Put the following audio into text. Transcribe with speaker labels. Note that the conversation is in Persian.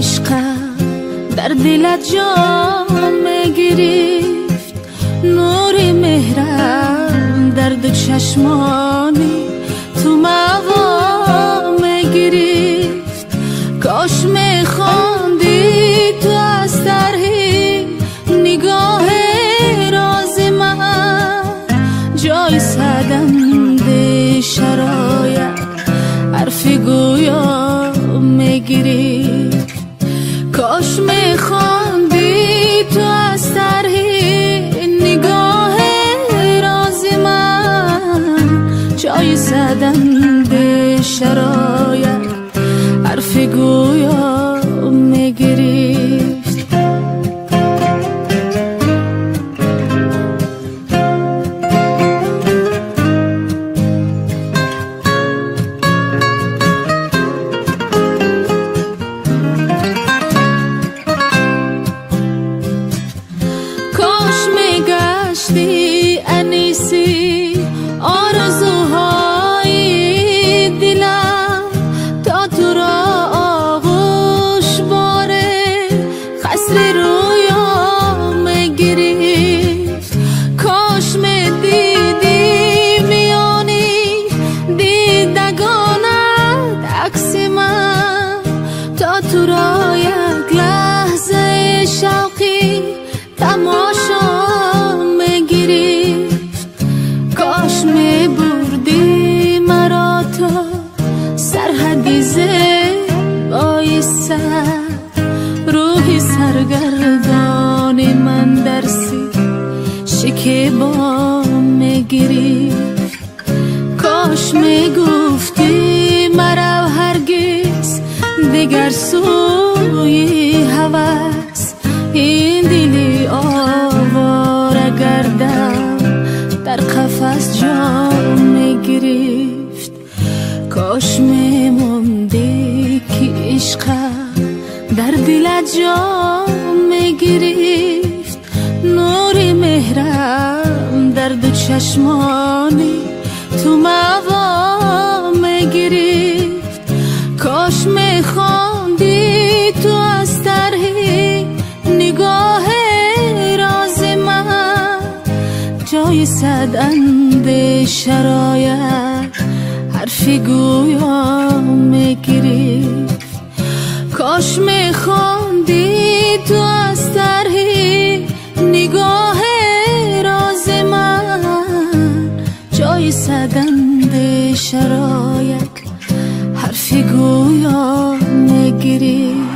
Speaker 1: عشقم در دلت جا میگرفت، نور مهرم در دو چشمانی تو موا میگرفت. کاش میخواندی تو از طرح نگاه راز من، جای صدند شرایط حرف گویا میگرفت. کاش میخواندی تو از طرح نگاه راز من، جای زدند شرایط حرف گویا میگرفت. میگشتی انیسی آرزوهای دلم، تا تو را آغوش باره خسر رویا میگرفت. کاش میدیدی میانی دیدگانت عکس من، تا تو را یک لحظه شوقی تماشا میگرفت. کاش میبردی مرا تا سرحدی زیبای سر، روحی سرگردان من درسی شکیبا میگرفت. کاش میگفتی مرا هرگز دیگر سوی هوس، این دلی آواره گردم در قفس جا میگرفت. کاش میموندی که عشقم در دلت جا میگرفت، نور مهرم در دو چشمانی تو موا میگرفت. کاش میخواندی تو از طرح نگاه راز من، جای صدند شرایط حرف گویا میگرفت. کاش میخواندی تو از طرح نگاه راز من، جای صدند شرایط حرف گویا میگرفت.